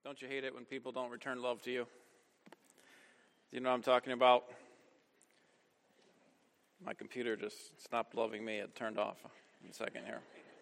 Don't you hate it when people don't return love to you? Do you know what I'm talking about? My computer just stopped loving me. It turned off in a second here.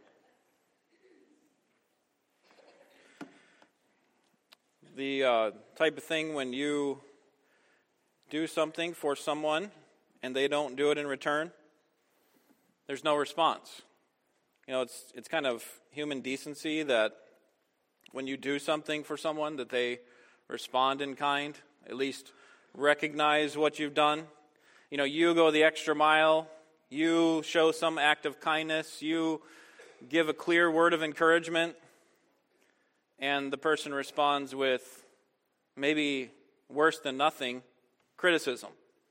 The type of thing when you do something for someone and they don't do it in return, there's no response. You know, it's kind of human decency that when you do something for someone that they respond in kind, at least recognize what you've done. You know, you go the extra mile, you show some act of kindness, you give a clear word of encouragement, and the person responds with maybe worse than nothing, criticism,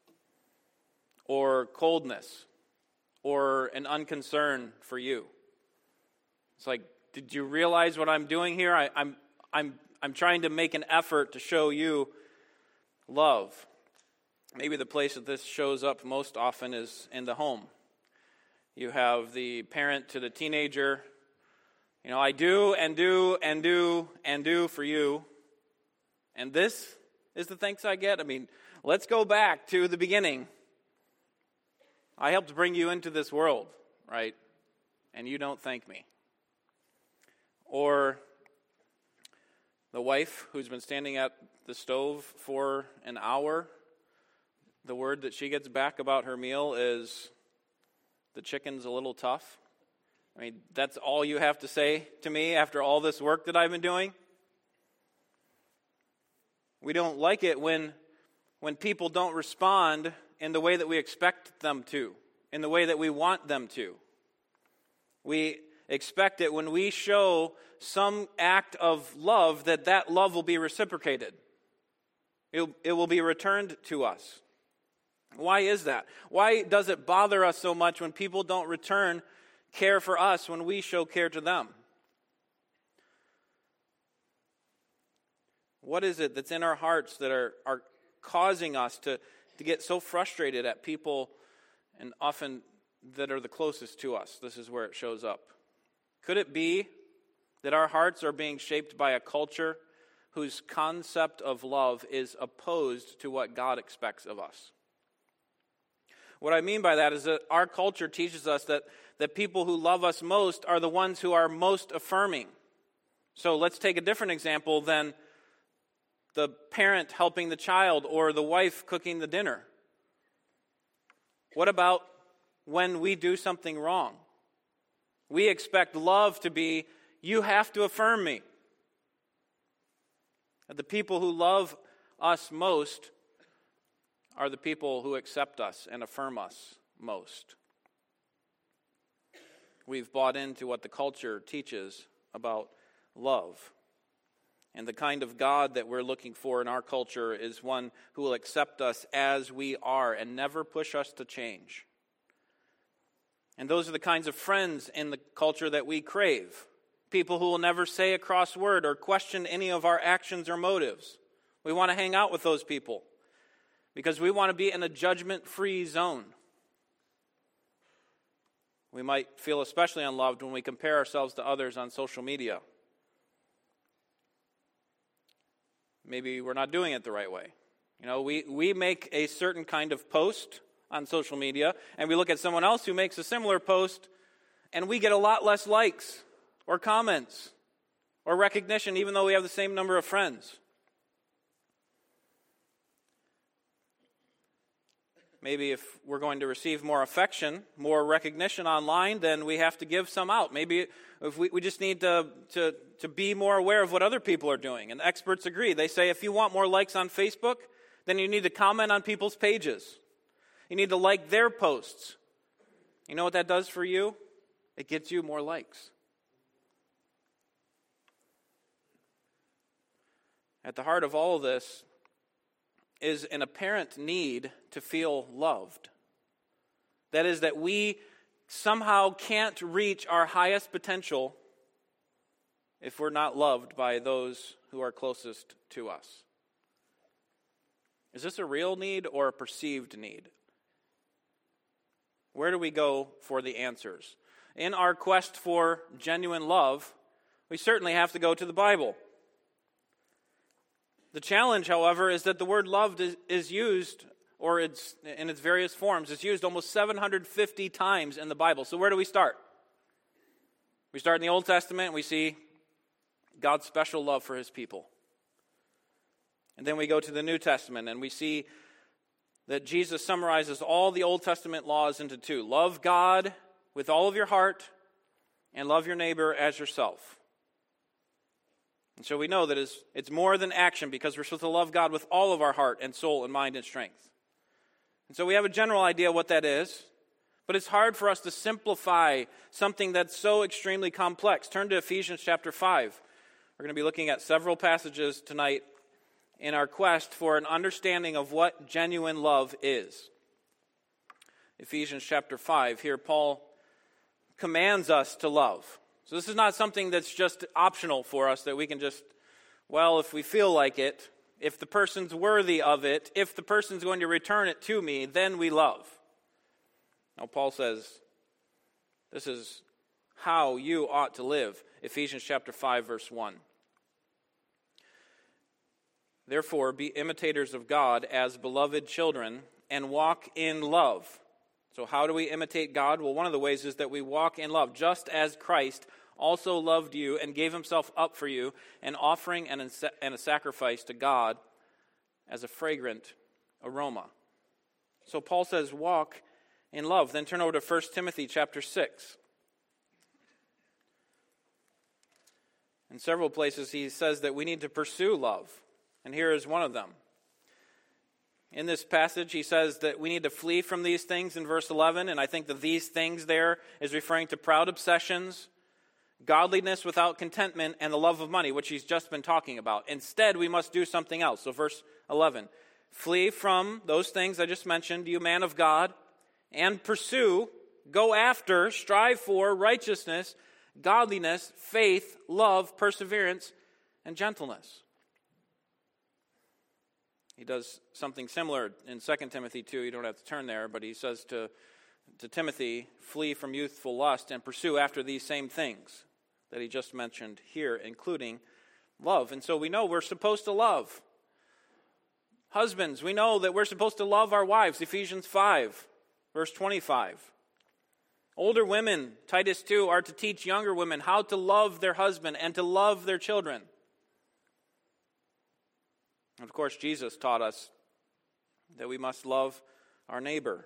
or coldness, or an unconcern for you. It's like, did you realize what I'm doing here? I'm trying to make an effort to show you love. Maybe the place that this shows up most often is in the home. You have the parent to the teenager. You know, I do and do and do and do for you. And this is the thanks I get? I mean, let's go back to the beginning. I helped bring you into this world, right? And you don't thank me. Or the wife who's been standing at the stove for an hour, the word that she gets back about her meal is, the chicken's a little tough. I mean, that's all you have to say to me after all this work that I've been doing? We don't like it when people don't respond in the way that we expect them to, in the way that we want them to. We expect it when we show some act of love that love will be reciprocated. It will be returned to us. Why is that? Why does it bother us so much when people don't return care for us when we show care to them? What is it that's in our hearts that are causing us to get so frustrated at people, and often that are the closest to us? This is where it shows up. Could it be that our hearts are being shaped by a culture whose concept of love is opposed to what God expects of us? What I mean by that is that our culture teaches us that people who love us most are the ones who are most affirming. So let's take a different example than the parent helping the child or the wife cooking the dinner. What about when we do something wrong? We expect love to be, you have to affirm me. And the people who love us most are the people who accept us and affirm us most. We've bought into what the culture teaches about love. And the kind of God that we're looking for in our culture is one who will accept us as we are and never push us to change. And those are the kinds of friends in the culture that we crave. People who will never say a cross word or question any of our actions or motives. We want to hang out with those people because we want to be in a judgment-free zone. We might feel especially unloved when we compare ourselves to others on social media. Maybe we're not doing it the right way. You know, we make a certain kind of post on social media, and we look at someone else who makes a similar post, and we get a lot less likes or comments or recognition, even though we have the same number of friends. Maybe if we're going to receive more affection, more recognition online, then we have to give some out. Maybe if we just need to be more aware of what other people are doing. And experts agree. They say if you want more likes on Facebook, then you need to comment on people's pages. You need to like their posts. You know what that does for you? It gets you more likes. At the heart of all of this is an apparent need to feel loved. That is, that we somehow can't reach our highest potential if we're not loved by those who are closest to us. Is this a real need or a perceived need? Where do we go for the answers? In our quest for genuine love, we certainly have to go to the Bible. The challenge, however, is that the word loved is used, or it's in its various forms, it's used almost 750 times in the Bible. So where do we start? We start in the Old Testament and we see God's special love for his people. And then we go to the New Testament and we see that Jesus summarizes all the Old Testament laws into two. Love God with all of your heart and love your neighbor as yourself. And so we know that it's more than action because we're supposed to love God with all of our heart and soul and mind and strength. And so we have a general idea what that is, but it's hard for us to simplify something that's so extremely complex. Turn to Ephesians chapter 5. We're going to be looking at several passages tonight in our quest for an understanding of what genuine love is. Ephesians chapter 5, here Paul commands us to love. So this is not something that's just optional for us that we can just, well, if we feel like it, if the person's worthy of it, if the person's going to return it to me, then we love. Now Paul says this is how you ought to live. Ephesians chapter 5, verse 1. Therefore, be imitators of God as beloved children and walk in love. So how do we imitate God? Well, one of the ways is that we walk in love, just as Christ also loved you and gave himself up for you, an offering and a sacrifice to God as a fragrant aroma. So Paul says, walk in love. Then turn over to 1 Timothy chapter 6. In several places he says that we need to pursue love. And here is one of them. In this passage, he says that we need to flee from these things in verse 11, and I think that these things there is referring to proud obsessions, godliness without contentment, and the love of money, which he's just been talking about. Instead, we must do something else. So verse 11, flee from those things I just mentioned, you man of God, and pursue, go after, strive for righteousness, godliness, faith, love, perseverance, and gentleness. He does something similar in 2 Timothy 2. You don't have to turn there, but he says to Timothy, flee from youthful lust and pursue after these same things that he just mentioned here, including love. And so we know we're supposed to love. Husbands, we know that we're supposed to love our wives. Ephesians 5, verse 25. Older women, Titus 2, are to teach younger women how to love their husband and to love their children. And of course, Jesus taught us that we must love our neighbor.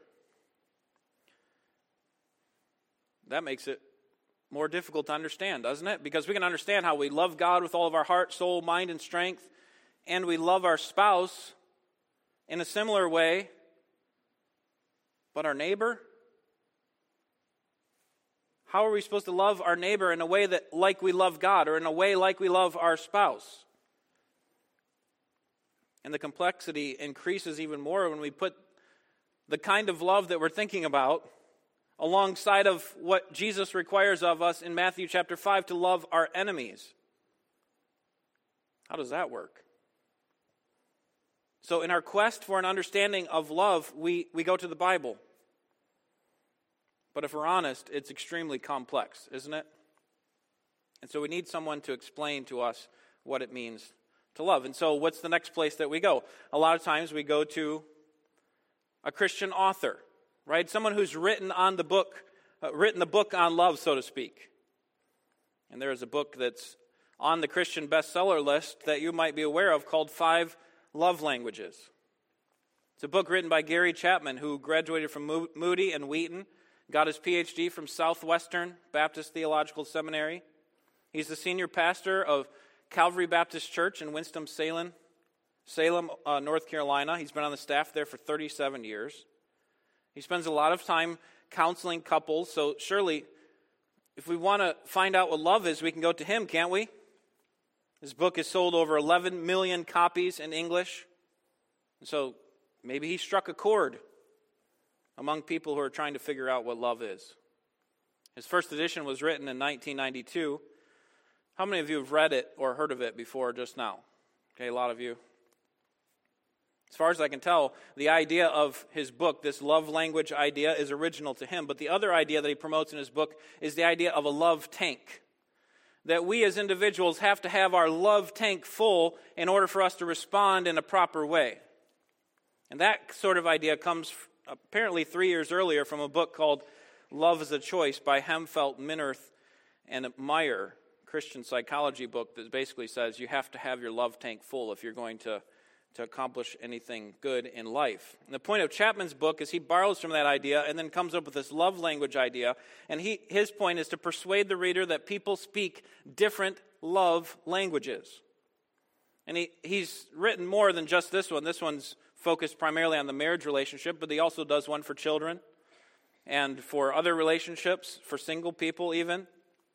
That makes it more difficult to understand, doesn't it? Because we can understand how we love God with all of our heart, soul, mind, and strength, and we love our spouse in a similar way, but our neighbor? How are we supposed to love our neighbor in a way that like we love God, or in a way like we love our spouse? And the complexity increases even more when we put the kind of love that we're thinking about alongside of what Jesus requires of us in Matthew chapter 5 to love our enemies. How does that work? So in our quest for an understanding of love, we go to the Bible. But if we're honest, it's extremely complex, isn't it? And so we need someone to explain to us what it means to love. And so what's the next place that we go? A lot of times we go to a Christian author, right? Someone who's written the book on love, so to speak. And there is a book that's on the Christian bestseller list that you might be aware of called 5 Love Languages. It's a book written by Gary Chapman, who graduated from Moody and Wheaton, got his PhD from Southwestern Baptist Theological Seminary. He's the senior pastor of Calvary Baptist Church in Winston-Salem, North Carolina. He's been on the staff there for 37 years. He spends a lot of time counseling couples, so surely if we want to find out what love is, we can go to him, can't we? His book has sold over 11 million copies in English. So maybe he struck a chord among people who are trying to figure out what love is. His first edition was written in 1992. How many of you have read it or heard of it before just now? Okay, a lot of you. As far as I can tell, the idea of his book, this love language idea, is original to him. But the other idea that he promotes in his book is the idea of a love tank. that we as individuals have to have our love tank full in order for us to respond in a proper way. And that sort of idea comes apparently 3 years earlier from a book called Love is a Choice by Hemfeld, Minirth, and Meyer, Christian psychology book that basically says you have to have your love tank full if you're going to accomplish anything good in life. And the point of Chapman's book is he borrows from that idea and then comes up with this love language idea. And his point is to persuade the reader that people speak different love languages. And he's written more than just this one. This one's focused primarily on the marriage relationship, but he also does one for children and for other relationships, for single people even.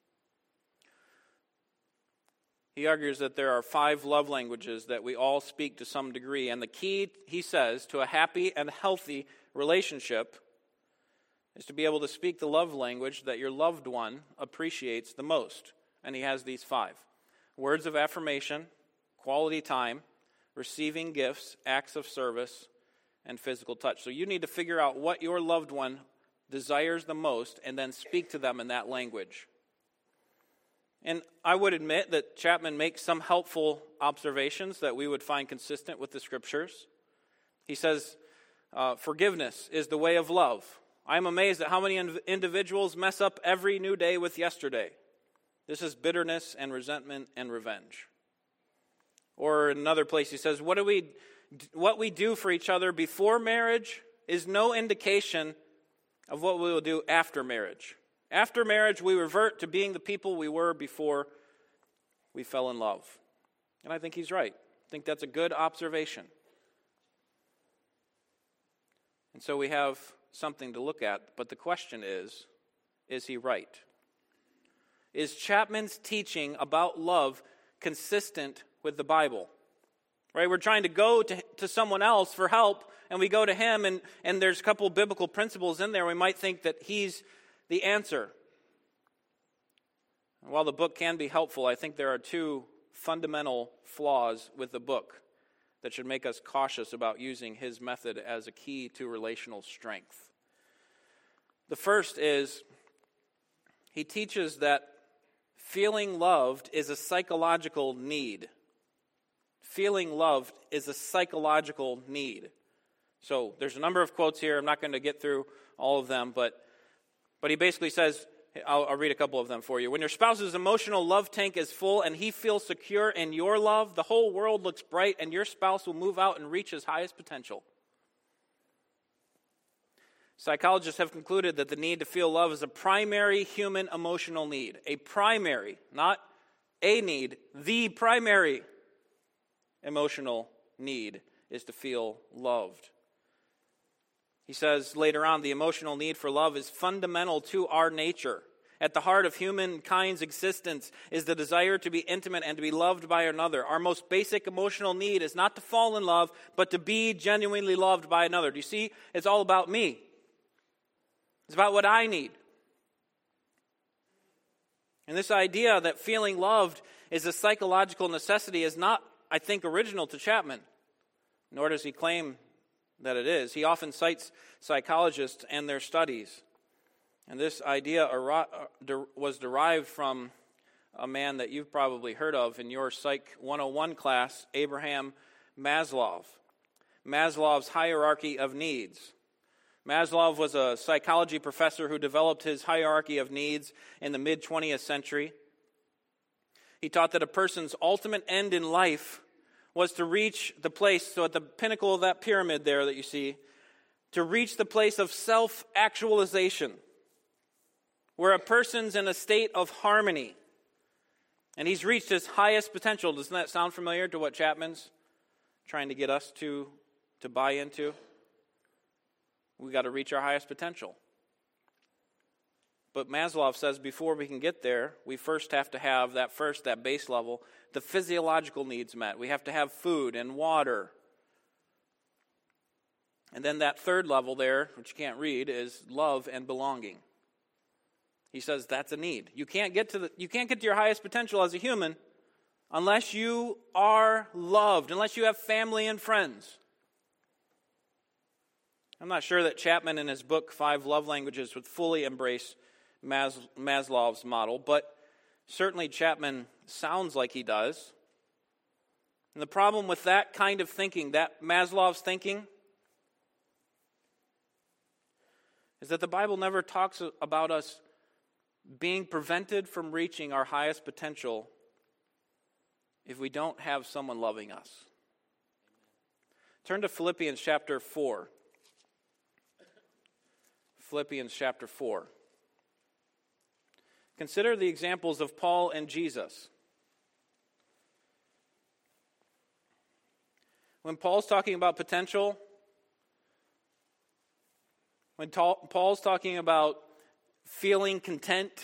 He argues that there are 5 love languages that we all speak to some degree, and the key, he says, to a happy and healthy relationship is to be able to speak the love language that your loved one appreciates the most. And he has these 5. Words of affirmation, quality time, receiving gifts, acts of service, and physical touch. So you need to figure out what your loved one desires the most and then speak to them in that language. And I would admit that Chapman makes some helpful observations that we would find consistent with the Scriptures. He says, forgiveness is the way of love. I'm amazed at how many individuals mess up every new day with yesterday. This is bitterness and resentment and revenge. Or in another place he says, what we do for each other before marriage is no indication of what we will do after marriage. After marriage, we revert to being the people we were before we fell in love. And I think he's right. I think that's a good observation. And so we have something to look at, but the question is he right? Is Chapman's teaching about love consistent with the Bible? Right? We're trying to go to someone else for help, and we go to him, and there's a couple of biblical principles in there. We might think that he's the answer. While the book can be helpful, I think there are 2 fundamental flaws with the book that should make us cautious about using his method as a key to relational strength. The first is he teaches that feeling loved is a psychological need. Feeling loved is a psychological need. So there's a number of quotes here. I'm not going to get through all of them, but he basically says, I'll read a couple of them for you. When your spouse's emotional love tank is full and he feels secure in your love, the whole world looks bright and your spouse will move out and reach his highest potential. Psychologists have concluded that the need to feel love is a primary human emotional need. A primary, not a need, the primary emotional need is to feel loved. He says later on, the emotional need for love is fundamental to our nature. At the heart of humankind's existence is the desire to be intimate and to be loved by another. Our most basic emotional need is not to fall in love, but to be genuinely loved by another. Do you see? It's all about me. It's about what I need. And this idea that feeling loved is a psychological necessity is not, I think, original to Chapman, nor does he claim that it is. He often cites psychologists and their studies. And this idea was derived from a man that you've probably heard of in your Psych 101 class, Abraham Maslow. Maslow's hierarchy of needs. Maslow was a psychology professor who developed his hierarchy of needs in the mid-20th century. He taught that a person's ultimate end in life was to reach the place, so at the pinnacle of that pyramid there that you see, to reach the place of self-actualization, where a person's in a state of harmony, and he's reached his highest potential. Doesn't that sound familiar to what Chapman's trying to get us to buy into? We've got to reach our highest potential. But Maslow says before we can get there, we first have to have that base level, the physiological needs met. We have to have food and water. And then that third level there, which you can't read, is love and belonging. He says that's a need. You can't get to your highest potential as a human unless you are loved, unless you have family and friends. I'm not sure that Chapman in his book, 5 Love Languages, would fully embrace Maslow's model, but Certainly Chapman sounds like he does. And the problem with that kind of thinking, that Maslow's thinking, is that the Bible never talks about us being prevented from reaching our highest potential if we don't have someone loving us. Turn to Philippians chapter 4. Philippians chapter 4. Consider the examples of Paul and Jesus. When Paul's talking about potential, when Paul's talking about feeling content,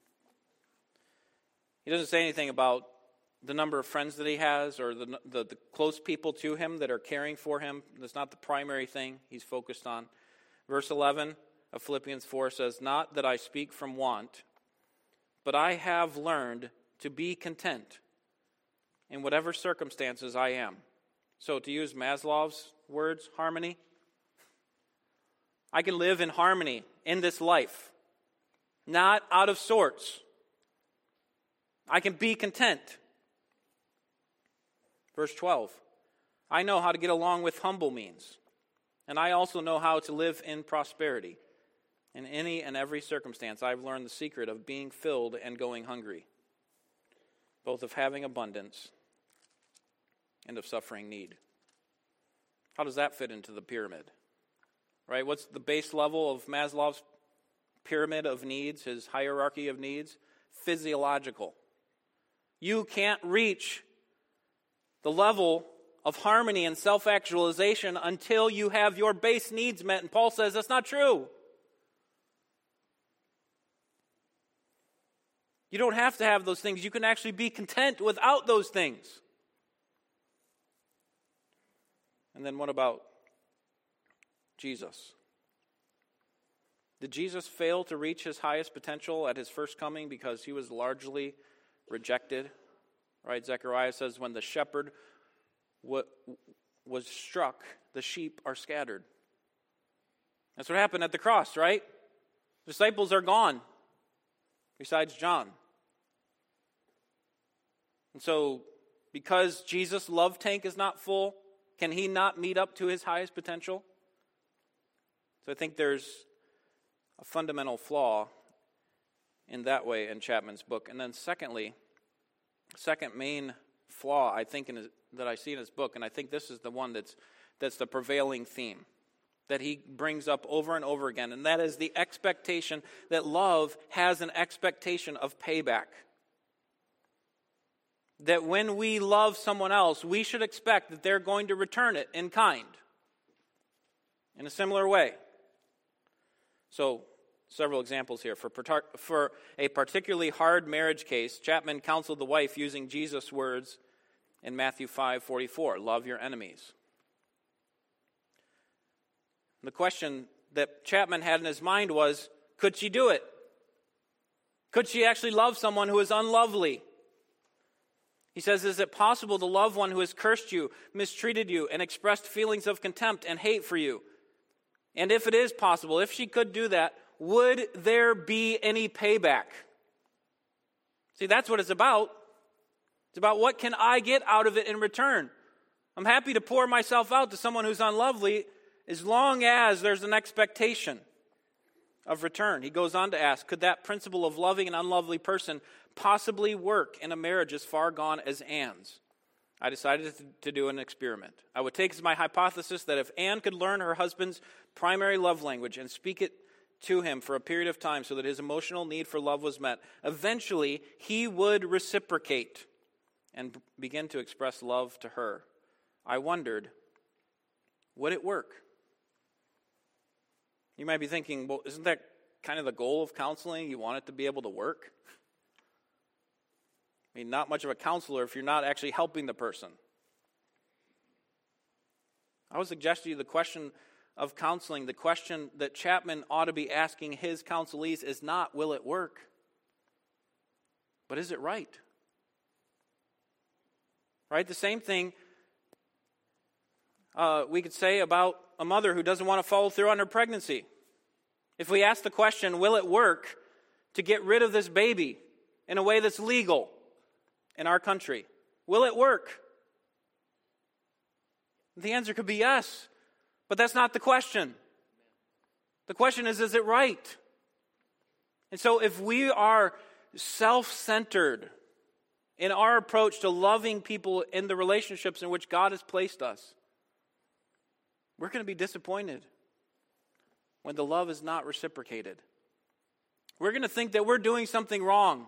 he doesn't say anything about the number of friends that he has or the close people to him that are caring for him. That's not the primary thing he's focused on. Verse 11 of Philippians 4 says, "Not that I speak from want, but I have learned to be content in whatever circumstances I am." So to use Maslow's words, harmony. I can live in harmony in this life, not out of sorts. I can be content. Verse 12, "I know how to get along with humble means, and I also know how to live in prosperity. In any and every circumstance, I've learned the secret of being filled and going hungry, both of having abundance and of suffering need." How does that fit into the pyramid? Right? What's the base level of Maslow's pyramid of needs, his hierarchy of needs? Physiological. You can't reach the level of harmony and self-actualization until you have your base needs met. And Paul says that's not true. You don't have to have those things. You can actually be content without those things. And then what about Jesus? Did Jesus fail to reach his highest potential at his first coming because he was largely rejected? Right? Zechariah says, when the shepherd was struck, the sheep are scattered. That's what happened at the cross, right? Disciples are gone, besides John. And so, because Jesus' love tank is not full, can he not meet up to his highest potential? So I think there's a fundamental flaw in that way in Chapman's book. And then secondly, second main flaw I think that I see in his book, and I think this is the one that's the prevailing theme that he brings up over and over again, and that is the expectation that love has an expectation of payback. That when we love someone else, we should expect that they're going to return it in kind, in a similar way. So, several examples here. For a particularly hard marriage case, Chapman counseled the wife using Jesus' words in Matthew 5:44, "Love your enemies." The question that Chapman had in his mind was, could she do it? Could she actually love someone who is unlovely? He says, is it possible to love one who has cursed you, mistreated you, and expressed feelings of contempt and hate for you? And if it is possible, if she could do that, would there be any payback? See, that's what it's about. It's about what can I get out of it in return. I'm happy to pour myself out to someone who's unlovely as long as there's an expectation of return. He goes on to ask, could that principle of loving an unlovely person possibly work in a marriage as far gone as Anne's? I decided to do an experiment. I would take as my hypothesis that if Anne could learn her husband's primary love language and speak it to him for a period of time so that his emotional need for love was met, eventually he would reciprocate and begin to express love to her. I wondered, would it work? You might be thinking, well, isn't that kind of the goal of counseling? You want it to be able to work? I mean, not much of a counselor if you're not actually helping the person. I would suggest to you the question of counseling, the question that Chapman ought to be asking his counselees is not, will it work? But is it right? Right? The same thing we could say about a mother who doesn't want to follow through on her pregnancy. If we ask the question, will it work to get rid of this baby in a way that's legal in our country? Will it work? The answer could be yes, but that's not the question. The question is it right? And so if we are self-centered in our approach to loving people in the relationships in which God has placed us, we're going to be disappointed when the love is not reciprocated. We're going to think that we're doing something wrong,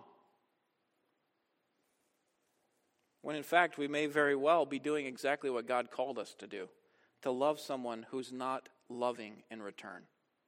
when in fact we may very well be doing exactly what God called us to do, to love someone who's not loving in return.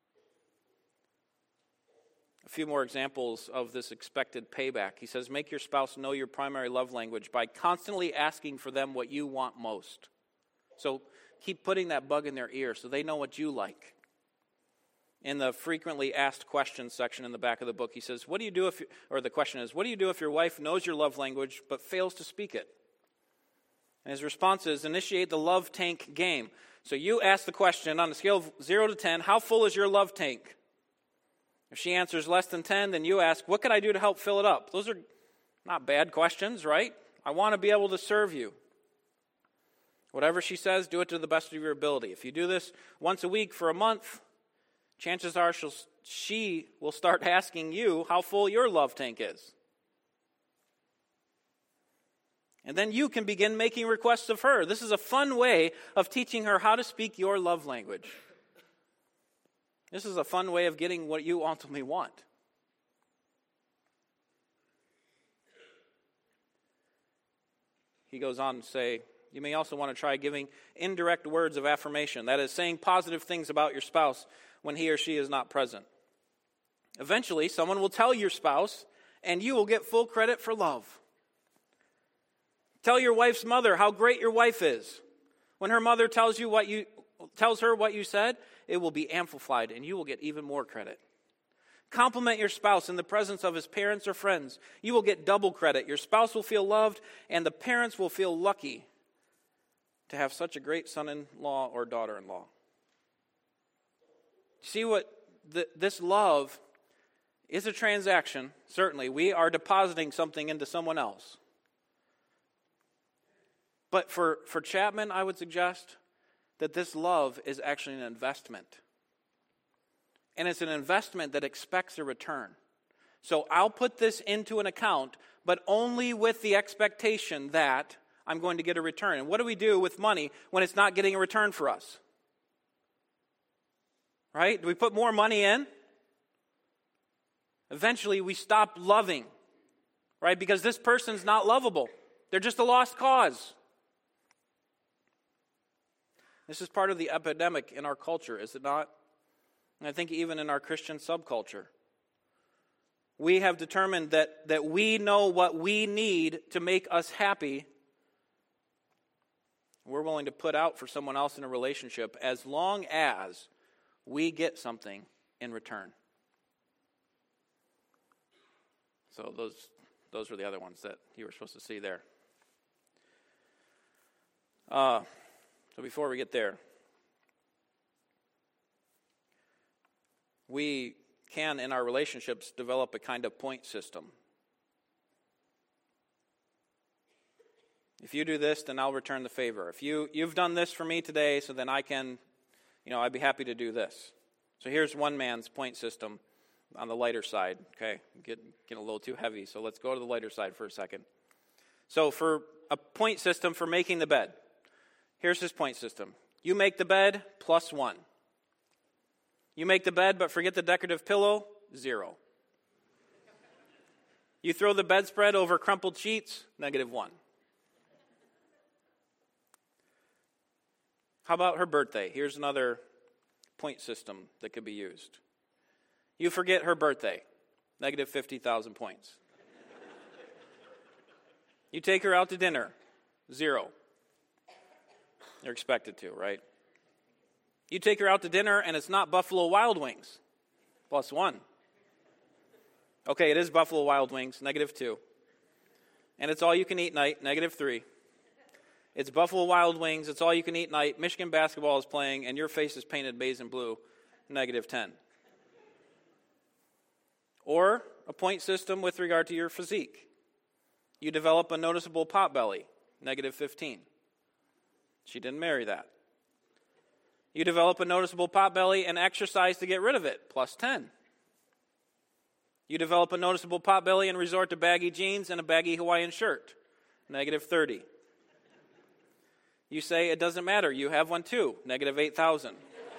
A few more examples of this expected payback. He says, make your spouse know your primary love language by constantly asking for them what you want most. So keep putting that bug in their ear so they know what you like. In the frequently asked questions section in the back of the book, he says, the question is, what do you do if your wife knows your love language but fails to speak it? And his response is, initiate the love tank game. So you ask the question on a scale of 0 to 10, how full is your love tank? If she answers less than 10, then you ask, what could I do to help fill it up? Those are not bad questions, right? I want to be able to serve you. Whatever she says, do it to the best of your ability. If you do this once a week for a month, chances are she will start asking you how full your love tank is. And then you can begin making requests of her. This is a fun way of teaching her how to speak your love language. This is a fun way of getting what you ultimately want. He goes on to say, you may also want to try giving indirect words of affirmation. That is, saying positive things about your spouse when he or she is not present. Eventually, someone will tell your spouse, and you will get full credit for love. Tell your wife's mother how great your wife is. When her mother tells her what you said, it will be amplified, and you will get even more credit. Compliment your spouse in the presence of his parents or friends. You will get double credit. Your spouse will feel loved, and the parents will feel lucky to have such a great son-in-law or daughter-in-law. See what this love is a transaction. Certainly, we are depositing something into someone else. But for Chapman, I would suggest that this love is actually an investment. And it's an investment that expects a return. So I'll put this into an account, but only with the expectation that I'm going to get a return. And what do we do with money when it's not getting a return for us? Right? Do we put more money in? Eventually we stop loving, right? Because this person's not lovable. They're just a lost cause. This is part of the epidemic in our culture, is it not? And I think even in our Christian subculture. We have determined that we know what we need to make us happy. We're willing to put out for someone else in a relationship as long as we get something in return. So those were the other ones that you were supposed to see there. So before we get there, we can, in our relationships, develop a kind of point system. If you do this, then I'll return the favor. If you've done this for me today, so then I can, I'd be happy to do this. So here's one man's point system on the lighter side. Okay, getting a little too heavy, so let's go to the lighter side for a second. So for a point system for making the bed, here's his point system. You make the bed, +1. You make the bed but forget the decorative pillow, 0. You throw the bedspread over crumpled sheets, -1. How about her birthday? Here's another point system that could be used. You forget her birthday, -50,000 points. You take her out to dinner, 0. You're expected to, right? You take her out to dinner and it's not Buffalo Wild Wings, +1. Okay, it is Buffalo Wild Wings, -2. And it's all you can eat night, -3. It's Buffalo Wild Wings, it's all you can eat night, Michigan basketball is playing, and your face is painted maize and blue, -10. Or a point system with regard to your physique. You develop a noticeable pot belly, -15. She didn't marry that. You develop a noticeable pot belly and exercise to get rid of it, +10. You develop a noticeable pot belly and resort to baggy jeans and a baggy Hawaiian shirt, -30. You say, it doesn't matter, you have one too, -8,000.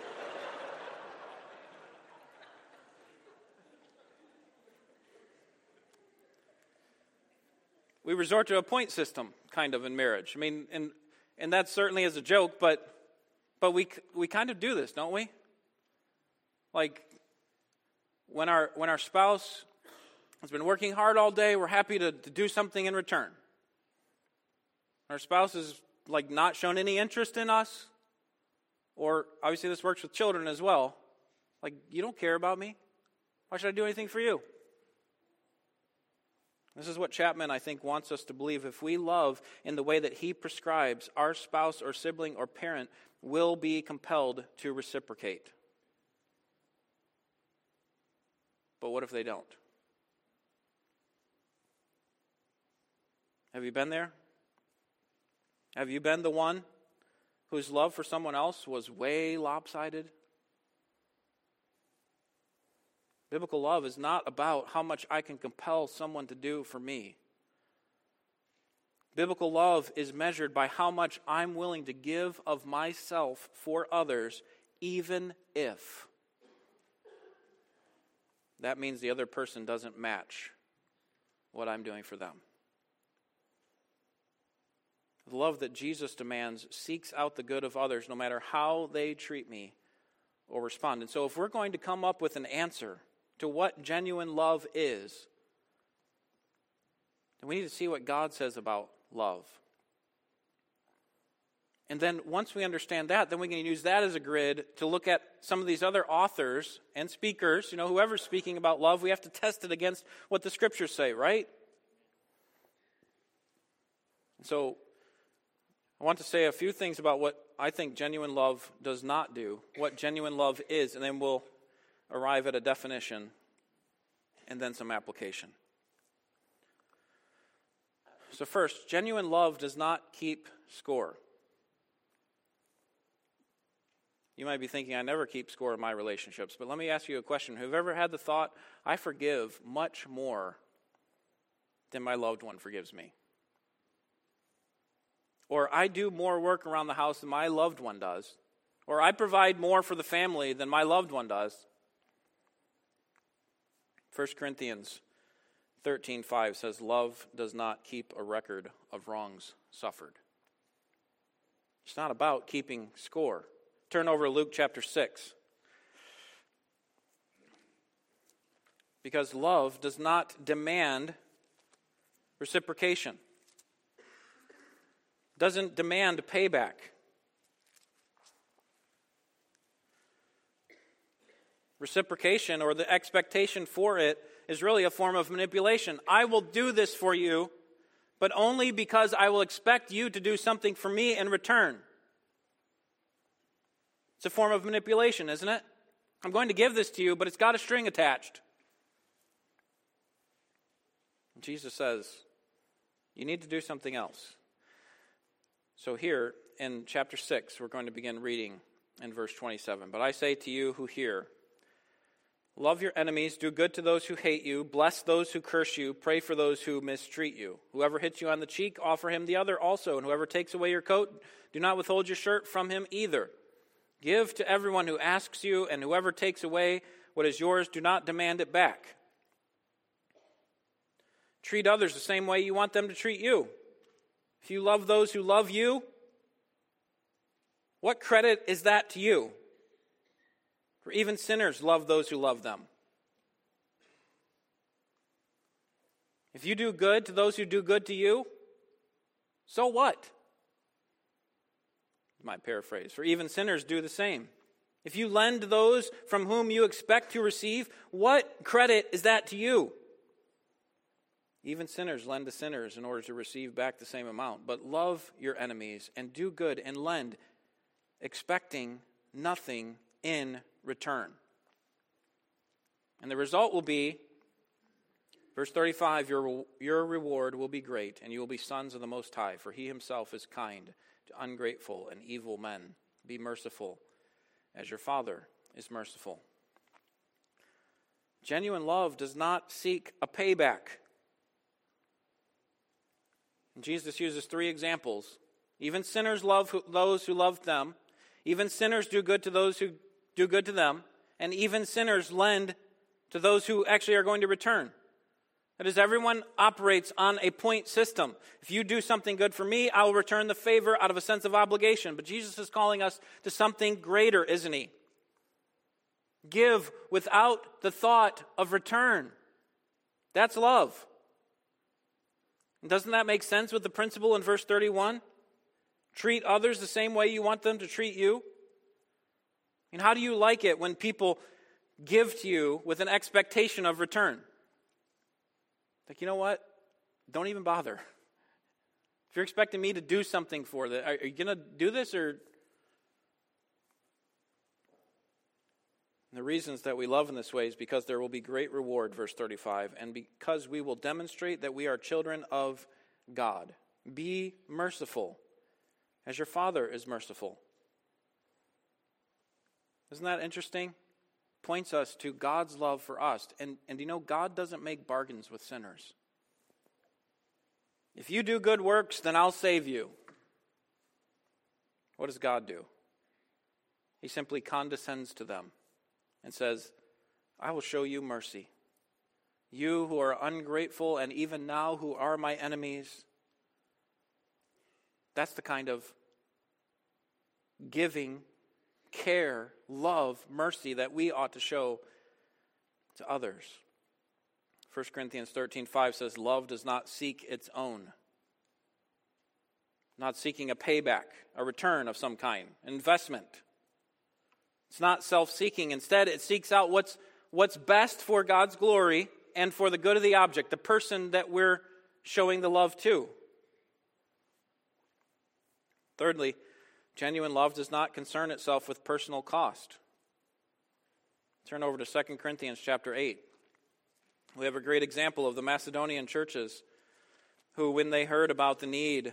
We resort to a point system, kind of, in marriage. I mean, and that certainly is a joke, but we kind of do this, don't we? Like, when our spouse has been working hard all day, we're happy to do something in return. Our spouse is like not shown any interest in us, or obviously this works with children as well. Like, you don't care about me. Why should I do anything for you? This is what Chapman, I think, wants us to believe. If we love in the way that he prescribes, our spouse or sibling or parent will be compelled to reciprocate. But what if they don't? Have you been there? Have you been the one whose love for someone else was way lopsided? Biblical love is not about how much I can compel someone to do for me. Biblical love is measured by how much I'm willing to give of myself for others, even if that means the other person doesn't match what I'm doing for them. The love that Jesus demands seeks out the good of others no matter how they treat me or respond. And so if we're going to come up with an answer to what genuine love is, then we need to see what God says about love. And then once we understand that, then we can use that as a grid to look at some of these other authors and speakers. You know, whoever's speaking about love, we have to test it against what the scriptures say, right? So I want to say a few things about what I think genuine love does not do, what genuine love is, and then we'll arrive at a definition and then some application. So first, genuine love does not keep score. You might be thinking, I never keep score in my relationships, but let me ask you a question. Have you ever had the thought, I forgive much more than my loved one forgives me? Or I do more work around the house than my loved one does. Or I provide more for the family than my loved one does. 1 Corinthians 13:5 says, love does not keep a record of wrongs suffered. It's not about keeping score. Turn over to Luke chapter 6. Because love does not demand reciprocation. Doesn't demand payback. Reciprocation, or the expectation for it, is really a form of manipulation. I will do this for you, but only because I will expect you to do something for me in return. It's a form of manipulation, isn't it? I'm going to give this to you, but it's got a string attached. Jesus says, you need to do something else. So here in chapter 6, we're going to begin reading in verse 27. But I say to you who hear, love your enemies, do good to those who hate you, bless those who curse you, pray for those who mistreat you. Whoever hits you on the cheek, offer him the other also. And whoever takes away your coat, do not withhold your shirt from him either. Give to everyone who asks you, and whoever takes away what is yours, do not demand it back. Treat others the same way you want them to treat you. If you love those who love you, what credit is that to you? For even sinners love those who love them. If you do good to those who do good to you, so what? My paraphrase. For even sinners do the same. If you lend to those from whom you expect to receive, what credit is that to you? Even sinners lend to sinners in order to receive back the same amount. But love your enemies and do good and lend, expecting nothing in return. And the result will be Verse 35, your reward will be great, and you will be sons of the Most High, for he himself is kind to ungrateful and evil men. Be merciful, as your Father is merciful. Genuine love does not seek a payback. And Jesus uses 3 examples. Even sinners love those who love them. Even sinners do good to those who do good to them. And even sinners lend to those who actually are going to return. That is, everyone operates on a point system. If you do something good for me, I will return the favor out of a sense of obligation. But Jesus is calling us to something greater, isn't he? Give without the thought of return. That's love. And doesn't that make sense with the principle in verse 31? Treat others the same way you want them to treat you. And how do you like it when people give to you with an expectation of return? Like, you know what? Don't even bother. If you're expecting me to do something for that, are you going to do this? Or and the reasons that we love in this way is because there will be great reward, verse 35, and because we will demonstrate that we are children of God. Be merciful, as your Father is merciful. Isn't that interesting? Points us to God's love for us. And you know, God doesn't make bargains with sinners. If you do good works, then I'll save you. What does God do? He simply condescends to them and says, I will show you mercy. You who are ungrateful and even now who are my enemies. That's the kind of giving, care, love, mercy that we ought to show to others. 1 Corinthians 13:5 says, love does not seek its own. Not seeking a payback, a return of some kind, investment. It's not self-seeking. Instead, it seeks out what's best for God's glory and for the good of the object, the person that we're showing the love to. Thirdly, genuine love does not concern itself with personal cost. Turn over to 2 Corinthians chapter 8. We have a great example of the Macedonian churches who, when they heard about the need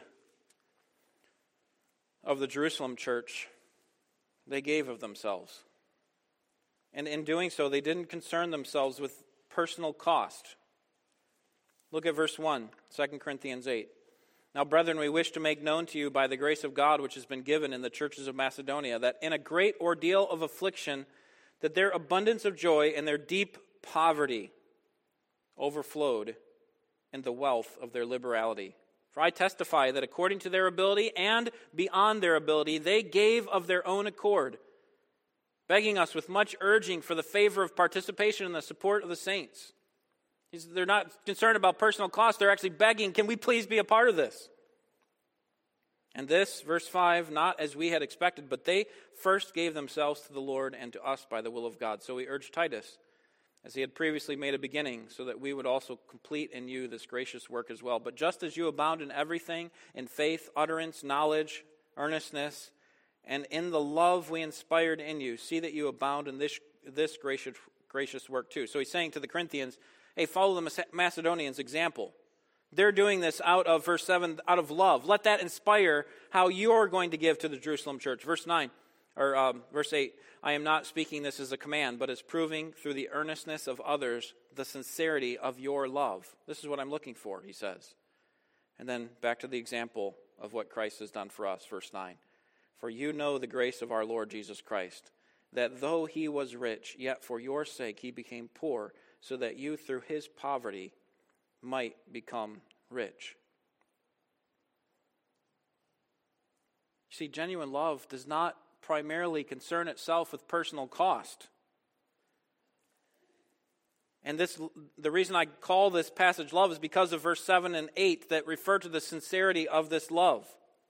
of the Jerusalem church, they gave of themselves. And in doing so, they didn't concern themselves with personal cost. Look at verse 1, 2 Corinthians 8. Now, brethren, we wish to make known to you by the grace of God which has been given in the churches of Macedonia, that in a great ordeal of affliction, that their abundance of joy and their deep poverty overflowed in the wealth of their liberality. For I testify that according to their ability and beyond their ability, they gave of their own accord, begging us with much urging for the favor of participation in the support of the saints. They're not concerned about personal cost. They're actually begging, can we please be a part of this? And this, verse 5, not as we had expected, but they first gave themselves to the Lord and to us by the will of God. So we urge Titus, as he had previously made a beginning, so that we would also complete in you this gracious work as well. But just as you abound in everything, in faith, utterance, knowledge, earnestness, and in the love we inspired in you, see that you abound in this gracious work too. So he's saying to the Corinthians, hey, follow the Macedonians' example. They're doing this out of, verse 7, out of love. Let that inspire how you're going to give to the Jerusalem church. Verse 8, I am not speaking this as a command, but as proving through the earnestness of others the sincerity of your love. This is what I'm looking for, he says. And then back to the example of what Christ has done for us, verse 9. For you know the grace of our Lord Jesus Christ, that though he was rich, yet for your sake he became poor, so that you through his poverty might become rich. You see, genuine love does not primarily concern itself with personal cost. And the reason I call this passage love is because of verse 7 and 8 that refer to the sincerity of this love.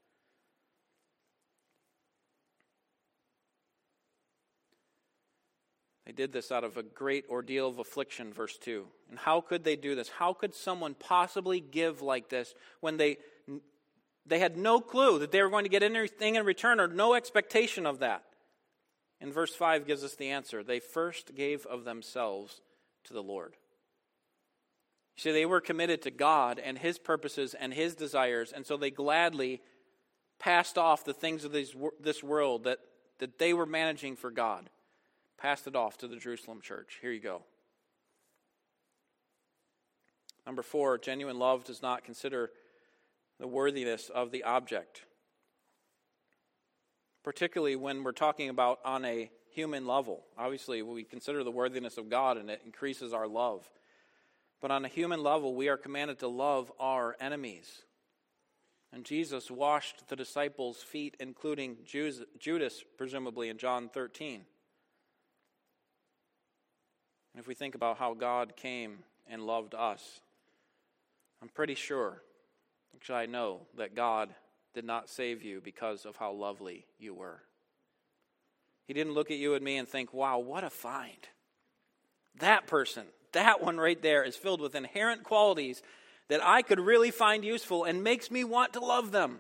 They did this out of a great ordeal of affliction, verse 2. And how could they do this? How could someone possibly give like this when they had no clue that they were going to get anything in return or no expectation of that? And verse 5 gives us the answer. They first gave of themselves to the Lord. You see, they were committed to God and His purposes and His desires, and so they gladly passed off the things of this world that they were managing for God. Passed it off to the Jerusalem church. Here you go. Number 4, genuine love does not consider the worthiness of the object. Particularly when we're talking about on a human level. Obviously, we consider the worthiness of God and it increases our love. But on a human level, we are commanded to love our enemies. And Jesus washed the disciples' feet, including Judas, presumably, in John 13. And if we think about how God came and loved us, I'm pretty sure, actually I know, that God did not save you because of how lovely you were. He didn't look at you and me and think, wow, what a find. That person, that one right there is filled with inherent qualities that I could really find useful and makes me want to love them.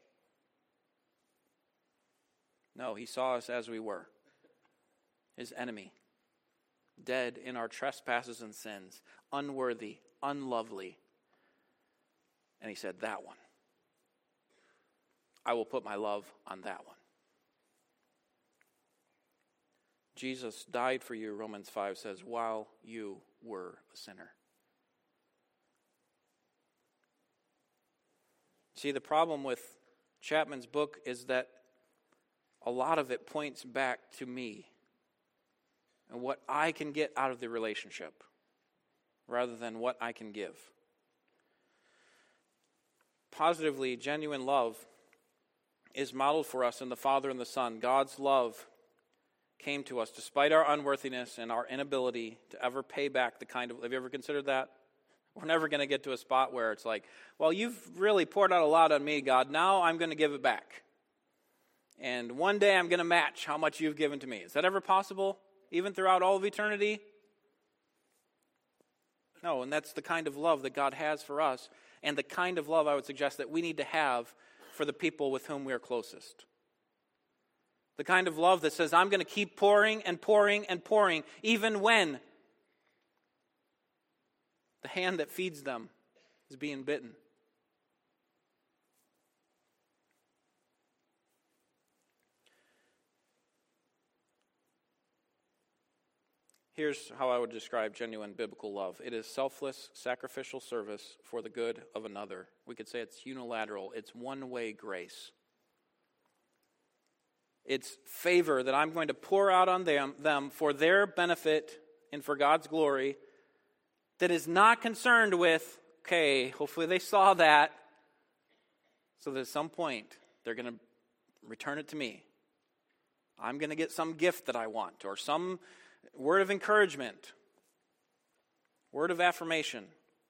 No, He saw us as we were, His enemy, dead in our trespasses and sins, unworthy, unlovely. And He said, that one. I will put my love on that one. Jesus died for you, Romans 5 says, while you were a sinner. See, the problem with Chapman's book is that a lot of it points back to me and what I can get out of the relationship rather than what I can give. Positively, genuine love is modeled for us in the Father and the Son. God's love came to us despite our unworthiness and our inability to ever pay back the kind of... Have you ever considered that? We're never going to get to a spot where it's like, well, you've really poured out a lot on me, God. Now I'm going to give it back. And one day I'm going to match how much you've given to me. Is that ever possible? Even throughout all of eternity? No, and that's the kind of love that God has for us, and the kind of love I would suggest that we need to have for the people with whom we are closest. The kind of love that says, I'm going to keep pouring and pouring and pouring, even when the hand that feeds them is being bitten. Here's how I would describe genuine biblical love. It is selfless, sacrificial service for the good of another. We could say it's unilateral. It's one-way grace. It's favor that I'm going to pour out on them for their benefit and for God's glory, that is not concerned with, okay, hopefully they saw that, so that at some point they're going to return it to me. I'm going to get some gift that I want, or some word of encouragement, word of affirmation.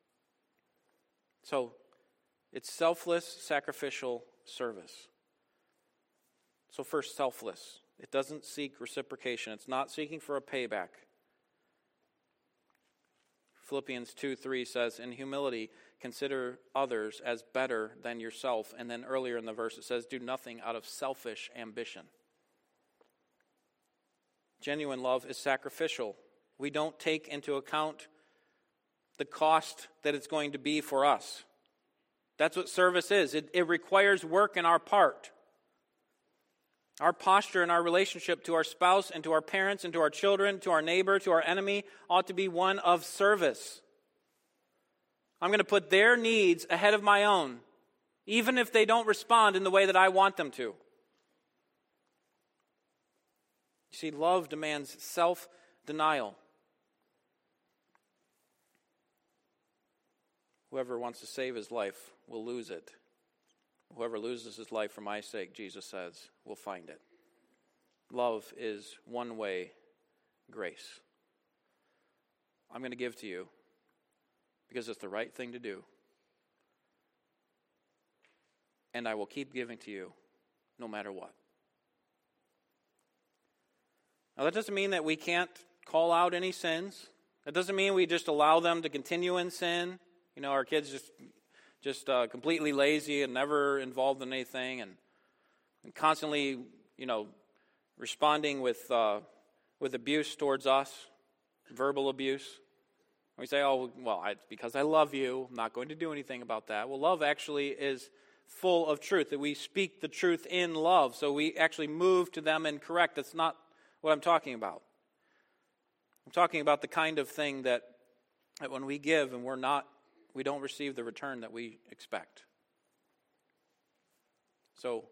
So it's selfless, sacrificial service. So first, selfless. It doesn't seek reciprocation. It's not seeking for a payback. Philippians 2:3 says, in humility, consider others as better than yourself. And then earlier in the verse it says, do nothing out of selfish ambition. Genuine love is sacrificial. We don't take into account the cost that it's going to be for us. That's what service is. It requires work on our part. Our posture and our relationship to our spouse and to our parents and to our children, to our neighbor, to our enemy ought to be one of service. I'm going to put their needs ahead of my own, even if they don't respond in the way that I want them to. You see, love demands self-denial. Whoever wants to save his life will lose it. Whoever loses his life for my sake, Jesus says, will find it. Love is one-way grace. I'm going to give to you because it's the right thing to do. And I will keep giving to you no matter what. Now, that doesn't mean that we can't call out any sins. That doesn't mean we just allow them to continue in sin. You know, our kids just completely lazy and never involved in anything and constantly, responding with abuse towards us, verbal abuse. We say, oh, well, it's because I love you. I'm not going to do anything about that. Well, love actually is full of truth, that we speak the truth in love. So we actually move to them and correct. That's not what I'm talking about. I'm talking about the kind of thing that when we give and we don't receive the return that we expect. So,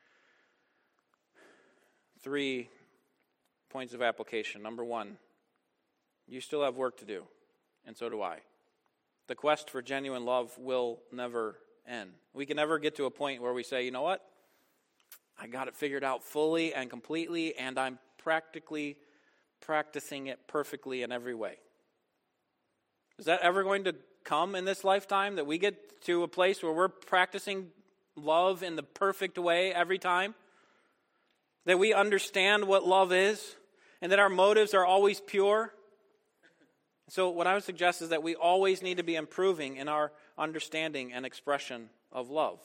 3 points of application. Number 1, you still have work to do, and so do I. The quest for genuine love will never end. We can never get to a point where we say, you know what? I got it figured out fully and completely, and I'm practically practicing it perfectly in every way. Is that ever going to come in this lifetime, that we get to a place where we're practicing love in the perfect way every time? That we understand what love is, and that our motives are always pure? So what I would suggest is that we always need to be improving in our understanding and expression of love.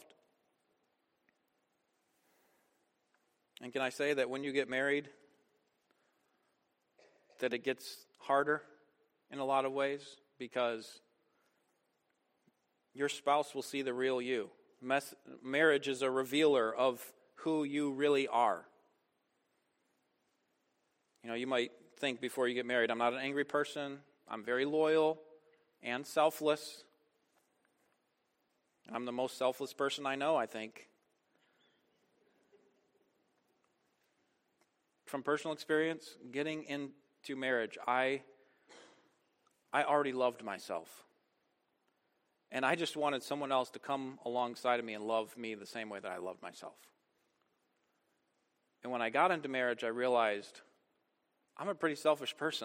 And can I say that when you get married, that it gets harder in a lot of ways, because your spouse will see the real you. Marriage is a revealer of who you really are. You know, you might think before you get married, I'm not an angry person. I'm very loyal and selfless. I'm the most selfless person I know, I think. From personal experience, getting into marriage, I already loved myself. And I just wanted someone else to come alongside of me and love me the same way that I loved myself. And when I got into marriage, I realized I'm a pretty selfish person.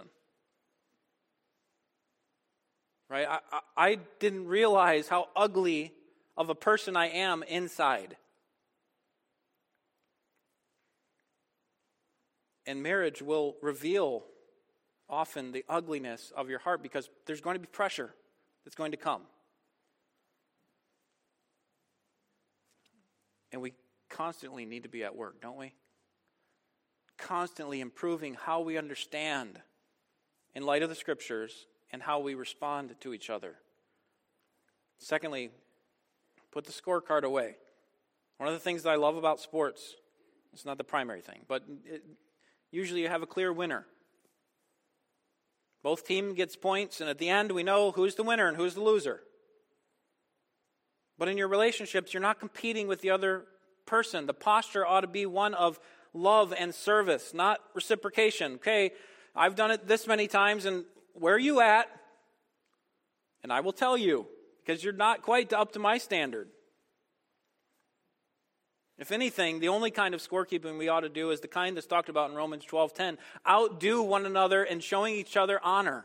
Right? I didn't realize how ugly of a person I am inside. And marriage will reveal often the ugliness of your heart, because there's going to be pressure that's going to come. And we constantly need to be at work, don't we? Constantly improving how we understand in light of the Scriptures and how we respond to each other. Secondly, put the scorecard away. One of the things that I love about sports, it's not the primary thing, but usually you have a clear winner. Both team gets points, and at the end we know who's the winner and who's the loser. But in your relationships, you're not competing with the other person. The posture ought to be one of love and service, not reciprocation. Okay, I've done it this many times, and where are you at? And I will tell you, because you're not quite up to my standard. If anything, the only kind of scorekeeping we ought to do is the kind that's talked about in Romans 12:10. Outdo one another in showing each other honor.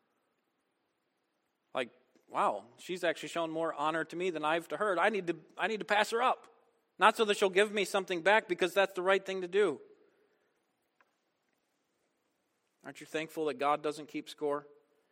Like, wow, she's actually shown more honor to me than I've to her. I need to pass her up. Not so that she'll give me something back, because that's the right thing to do. Aren't you thankful that God doesn't keep score?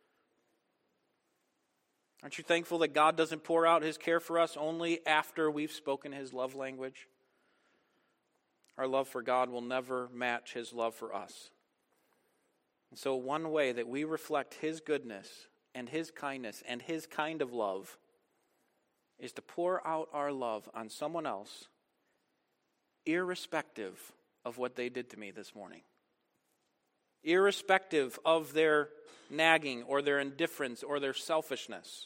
Aren't you thankful that God doesn't pour out His care for us only after we've spoken His love language? Our love for God will never match His love for us. And so one way that we reflect His goodness and His kindness and His kind of love is to pour out our love on someone else, irrespective of what they did to me this morning. Irrespective of their nagging or their indifference or their selfishness.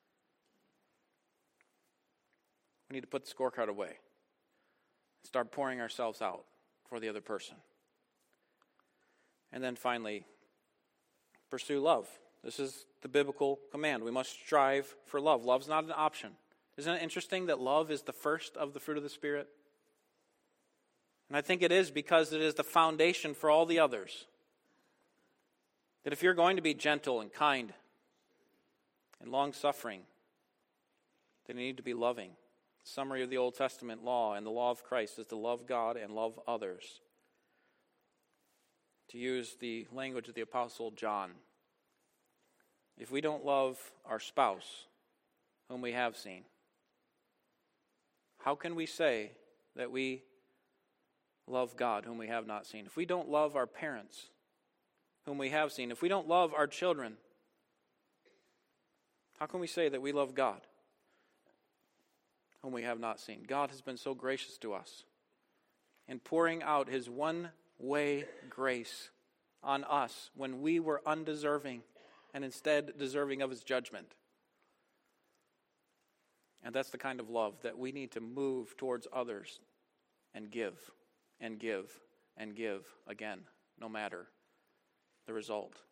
We need to put the scorecard away. Start pouring ourselves out for the other person. And then finally, pursue love. This is the biblical command. We must strive for love. Love's not an option. Isn't it interesting that love is the first of the fruit of the Spirit? And I think it is because it is the foundation for all the others. That if you're going to be gentle and kind and long-suffering, then you need to be loving. The summary of the Old Testament law and the law of Christ is to love God and love others. To use the language of the Apostle John, if we don't love our spouse, whom we have seen, how can we say that we love God, whom we have not seen? If we don't love our parents, whom we have seen, if we don't love our children, How can we say that we love God whom we have not seen? God has been so gracious to us in pouring out his one-way grace on us when we were undeserving and instead deserving of his judgment. And that's the kind of love that we need to move towards others and give and give and give again, no matter the result.